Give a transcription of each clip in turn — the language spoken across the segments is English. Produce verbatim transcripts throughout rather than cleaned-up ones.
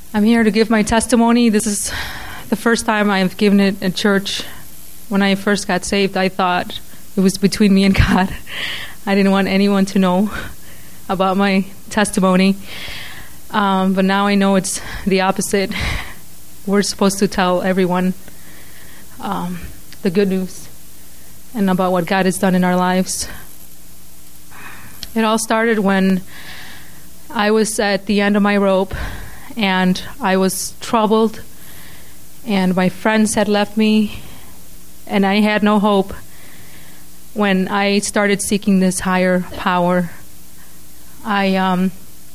I'm here to give my testimony. This is the first time I've given it in church. When I first got saved, I thought it was between me and God. I didn't want anyone to know about my testimony. Um, but now I know it's the opposite. We're supposed to tell everyone um, the good news and about what God has done in our lives. It all started when I was at the end of my rope and I was troubled, and my friends had left me, and I had no hope when I started seeking this higher power. I um,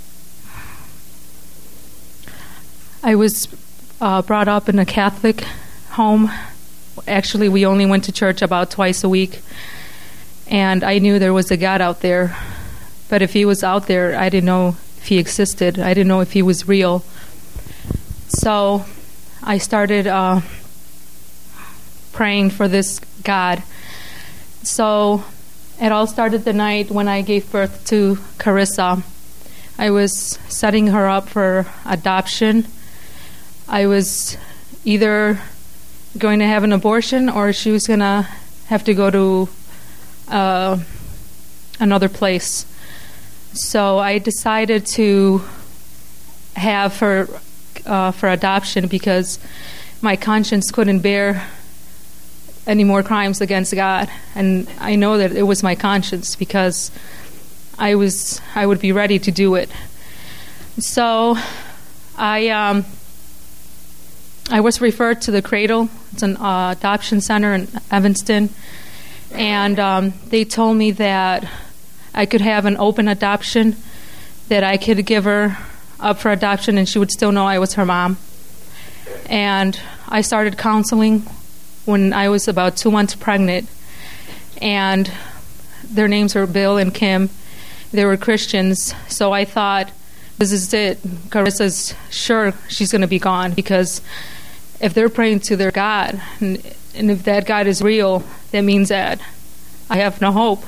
I was uh, brought up in a Catholic home. Actually, we only went to church about twice a week, and I knew there was a God out there. But if he was out there, I didn't know if he existed. I didn't know if he was real. So I started uh, praying for this God. So it all started the night when I gave birth to Carissa. I was setting her up for adoption. I was either going to have an abortion or she was going to have to go to uh, another place. So I decided to have her uh, for adoption because my conscience couldn't bear any more crimes against God. And I know that it was my conscience because I was I would be ready to do it. So I um, I was referred to the Cradle. It's an uh, adoption center in Evanston. And um, they told me that I could have an open adoption, that I could give her up for adoption and she would still know I was her mom. And I started counseling when I was about two months pregnant. And their names were Bill and Kim. They were Christians. So I thought, this is it. Carissa's sure she's going to be gone, because if they're praying to their God, and, and if that God is real, that means that I have no hope.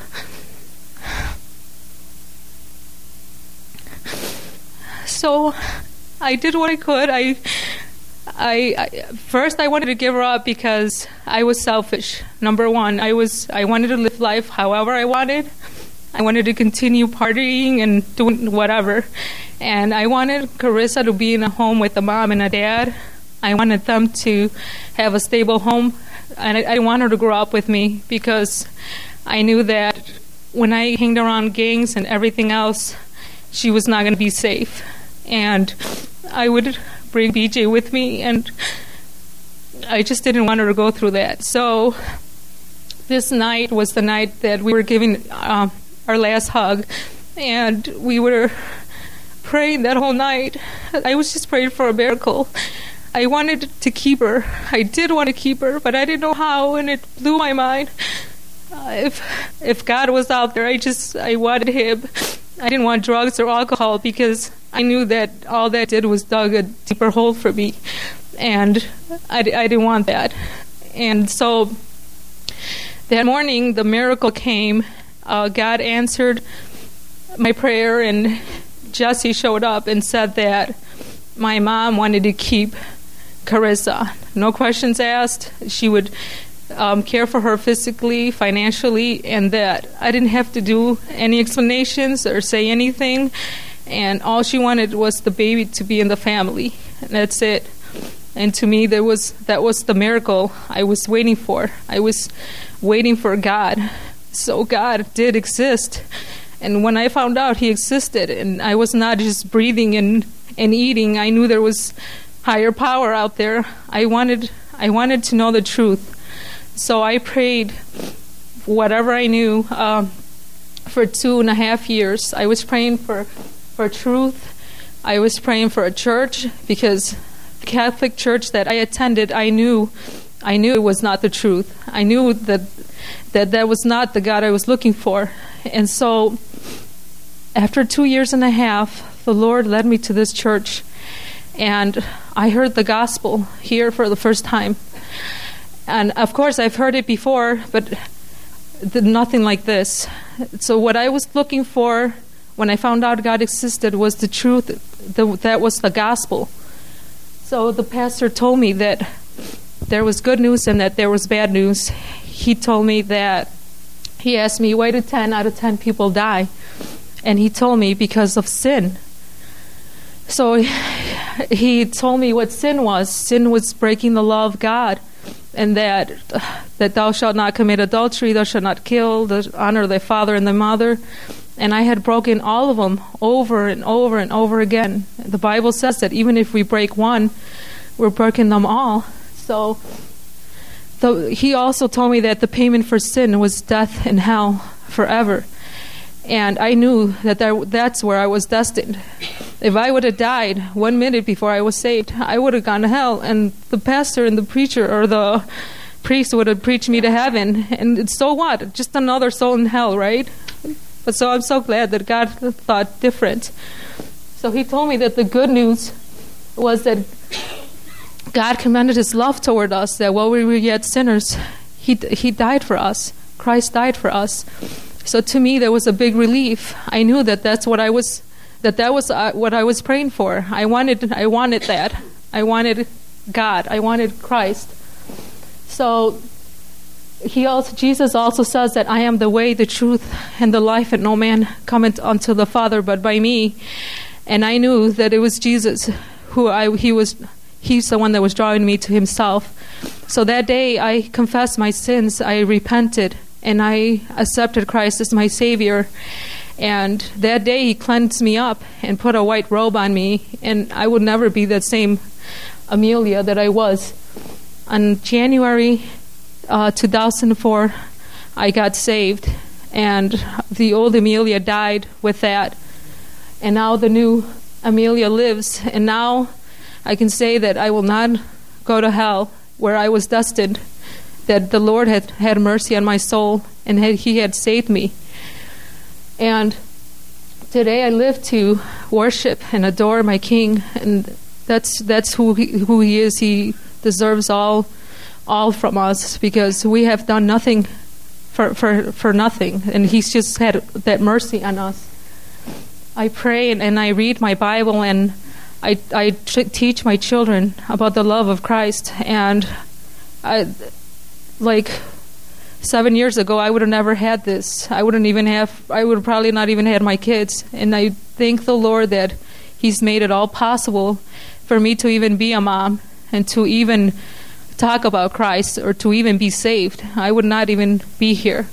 So I did what I could. I, I, I, first I wanted to give her up because I was selfish. Number one, I was I wanted to live life however I wanted. I wanted to continue partying and doing whatever. And I wanted Carissa to be in a home with a mom and a dad. I wanted them to have a stable home. And I, I didn't want her to grow up with me because I knew that when I hanged around gangs and everything else, she was not going to be safe. And I would bring B J with me, and I just didn't want her to go through that. So this night was the night that we were giving uh, our last hug, and we were praying that whole night. I was just praying for a miracle. I wanted to keep her. I did want to keep her, but I didn't know how, and it blew my mind. Uh, if if God was out there, I just I wanted him. I didn't want drugs or alcohol because I knew that all that did was dug a deeper hole for me, and I, I didn't want that. And so that morning, the miracle came. Uh, God answered my prayer, and Jesse showed up and said that my mom wanted to keep Carissa. No questions asked. She would Um, care for her physically, financially, and that I didn't have to do any explanations or say anything, and all she wanted was the baby to be in the family, and that's it. And to me, that was that was the miracle I was waiting for. I was waiting for God. So God did exist, and when I found out he existed, and I was not just breathing and, and eating, I knew there was higher power out there. I wanted I wanted to know the truth. So I prayed whatever I knew um, for two and a half years. I was praying for, for truth. I was praying for a church because the Catholic church that I attended, I knew, I knew it was not the truth. I knew that that that was not the God I was looking for. And so, after two years and a half, the Lord led me to this church, and I heard the gospel here for the first time. And of course, I've heard it before, but nothing like this. So what I was looking for when I found out God existed was the truth. The, that was the gospel. So the pastor told me that there was good news and that there was bad news. He told me that, he asked me, why do ten out of ten people die? And he told me because of sin. So he told me what sin was. Sin was breaking the law of God, and that that thou shalt not commit adultery, thou shalt not kill, thou honor thy father and thy mother. And I had broken all of them over and over and over again. The Bible says that even if we break one, we're breaking them all. So the, he also told me that the payment for sin was death and hell forever. And I knew that there, that's where I was destined. If I would have died one minute before I was saved, I would have gone to hell. And the pastor and the preacher or the priest would have preached me to heaven. And so what? Just another soul in hell, right? But so I'm so glad that God thought different. So he told me that the good news was that God commended his love toward us, that while we were yet sinners, he he died for us. Christ died for us. So to me, there was a big relief. I knew that that's what I was, that that was uh, what I was praying for. I wanted, I wanted that. I wanted God. I wanted Christ. So he also, Jesus also says that I am the way, the truth, and the life, and no man cometh unto the Father but by me. And I knew that it was Jesus who I he was. He's the one that was drawing me to himself. So that day, I confessed my sins. I repented, and I accepted Christ as my Savior. And that day, he cleansed me up and put a white robe on me, and I would never be that same Amelia that I was. On January uh, two thousand four, I got saved, and the old Amelia died with that. And now the new Amelia lives, and now I can say that I will not go to hell where I was destined, that the Lord had had mercy on my soul, and had, he had saved me. And today I live to worship and adore my King, and that's that's who he, who he is. He deserves all all from us, because we have done nothing for, for, for nothing, and he's just had that mercy on us. I pray and, and I read my Bible, and I, I t- teach my children about the love of Christ. And I, like seven years ago, I would have never had this. I wouldn't even have, I would have probably not even had my kids. And I thank the Lord that he's made it all possible for me to even be a mom and to even talk about Christ or to even be saved. I would not even be here.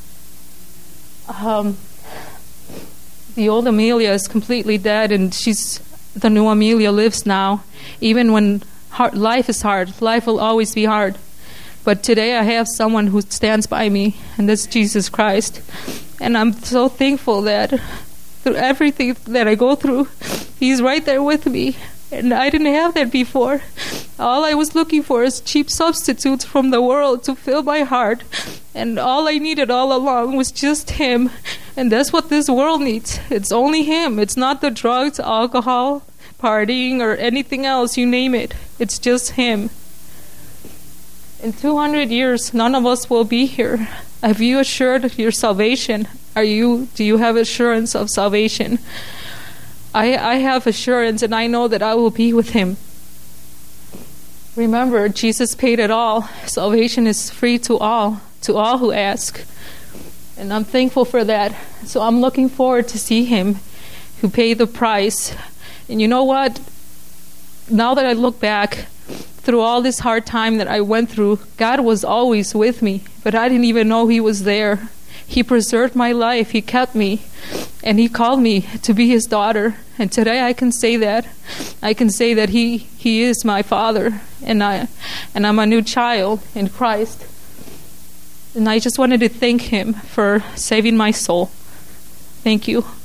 Um, the old Amelia is completely dead, and she's the new Amelia lives now. Even when hard, life is hard, life will always be hard. But today I have someone who stands by me, and that's Jesus Christ. And I'm so thankful that through everything that I go through, he's right there with me. And I didn't have that before. All I was looking for is cheap substitutes from the world to fill my heart. And all I needed all along was just him. And that's what this world needs. It's only him. It's not the drugs, alcohol, partying, or anything else, you name it. It's just him. In two hundred years, none of us will be here. Have you assured your salvation? Are you? Do you have assurance of salvation? I, I have assurance, and I know that I will be with him. Remember, Jesus paid it all. Salvation is free to all, to all who ask. And I'm thankful for that. So I'm looking forward to see him who paid the price. And you know what? Now that I look back through all this hard time that I went through, God was always with me, but I didn't even know he was there. He preserved my life. He kept me. And he called me to be his daughter. And today I can say that. I can say that he, he is my father. And, I, and I'm a new child in Christ. And I just wanted to thank him for saving my soul. Thank you.